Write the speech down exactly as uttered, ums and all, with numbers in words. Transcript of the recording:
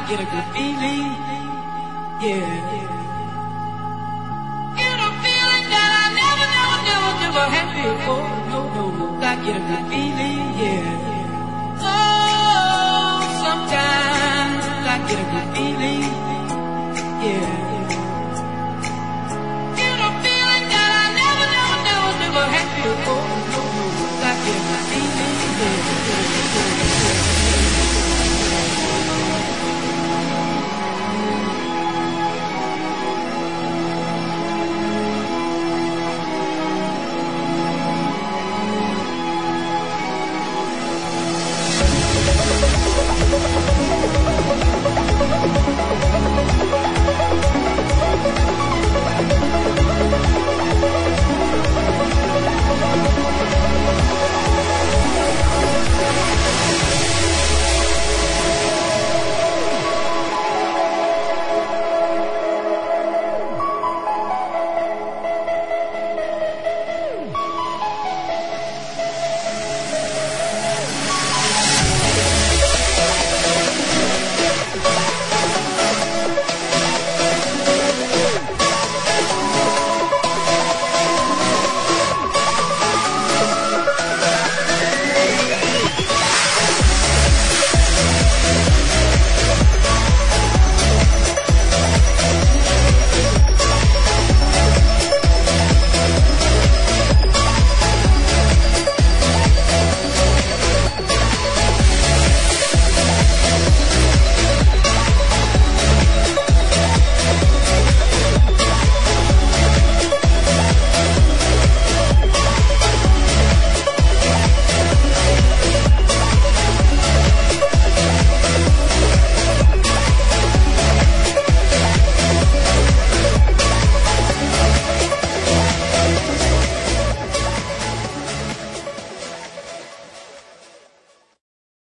get a good feeling, yeah. Get a feeling that I never, never, never, never had before. No, no, no, I get a good feeling, yeah. Oh, sometimes I get a good feeling, yeah. Get a feeling that I never, never, never, never had before.